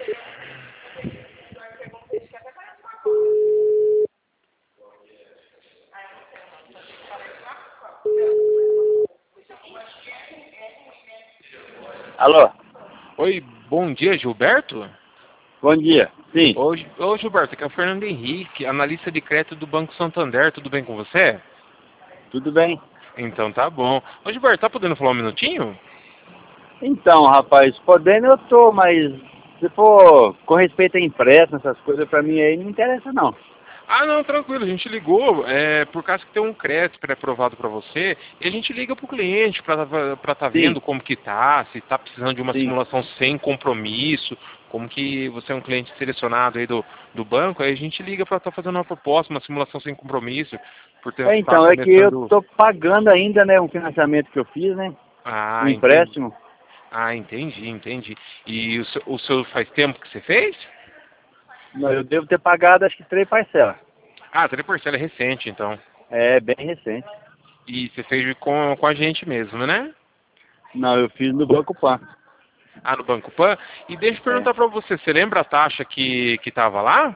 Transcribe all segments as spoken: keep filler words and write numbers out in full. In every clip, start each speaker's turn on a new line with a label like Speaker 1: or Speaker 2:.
Speaker 1: Alô?
Speaker 2: Oi, bom dia, Gilberto?
Speaker 1: Bom dia. Sim.
Speaker 2: Oi, ô, Gilberto, aqui é o Fernando Henrique, analista de crédito do Banco Santander, tudo bem com você?
Speaker 1: Tudo bem?
Speaker 2: Então tá bom. Ô, Gilberto, tá podendo falar um minutinho?
Speaker 1: Então, rapaz, podendo eu tô, mas se for com respeito a empréstimo, essas coisas, pra mim aí não interessa não.
Speaker 2: Ah, não, tranquilo, a gente ligou, é, por causa que tem um crédito pré-aprovado para você, e a gente liga para o cliente para estar tá vendo
Speaker 1: Sim,
Speaker 2: como que tá, se está precisando de uma
Speaker 1: sim.
Speaker 2: simulação sem compromisso, como que você é um cliente selecionado aí do, do banco, aí a gente liga para estar fazendo uma proposta, uma simulação sem compromisso, por ter,
Speaker 1: É,
Speaker 2: estar
Speaker 1: então, é que eu
Speaker 2: começando...
Speaker 1: tô pagando ainda, né, um financiamento que eu fiz, né? Um
Speaker 2: Ah, entendi.
Speaker 1: empréstimo.
Speaker 2: Ah, entendi, entendi. E o seu, o seu faz tempo que você fez?
Speaker 1: Não, eu devo ter pagado acho que três parcelas.
Speaker 2: Ah, três parcela é recente, então.
Speaker 1: É, bem recente.
Speaker 2: E você fez com, com a gente mesmo, né?
Speaker 1: Não, eu fiz no Banco Pan.
Speaker 2: Ah, no Banco Pan. E deixa eu
Speaker 1: É.
Speaker 2: perguntar para você, você lembra a taxa que que estava lá?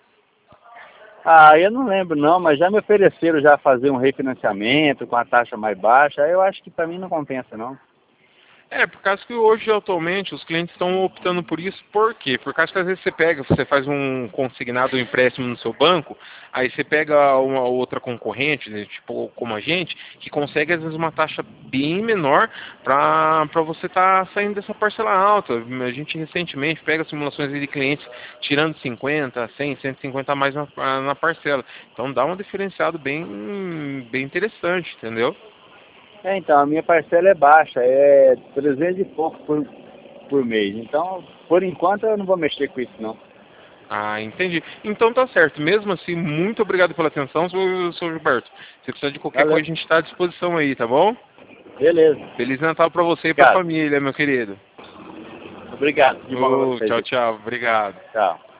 Speaker 1: Ah, eu não lembro não, mas já me ofereceram já fazer um refinanciamento com a taxa mais baixa. Aí eu acho que pra mim não compensa não.
Speaker 2: É, por causa que hoje, atualmente, os clientes estão optando por isso. Por quê? Por causa que às vezes você pega, você faz um consignado, um empréstimo no seu banco, aí você pega uma outra concorrente, né, tipo como a gente, que consegue às vezes uma taxa bem menor para para você estar saindo dessa parcela alta. A gente recentemente pega simulações de clientes tirando cinquenta, cem, cento e cinquenta a mais na, na parcela. Então dá um diferenciado bem, bem interessante, entendeu?
Speaker 1: É, então, a minha parcela é baixa, é trezentos e pouco por, por mês. Então, por enquanto, eu não vou mexer com isso, não.
Speaker 2: Ah, entendi. Então tá certo. Mesmo assim, muito obrigado pela atenção, seu, seu Gilberto. Se precisar de qualquer
Speaker 1: Valeu.
Speaker 2: coisa, a gente está à disposição aí, tá bom?
Speaker 1: Beleza.
Speaker 2: Feliz Natal pra você e pra
Speaker 1: Obrigado.
Speaker 2: família, meu querido.
Speaker 1: Obrigado. De boa pra
Speaker 2: Ô,
Speaker 1: vocês
Speaker 2: tchau,
Speaker 1: aí.
Speaker 2: tchau. Obrigado.
Speaker 1: Tchau.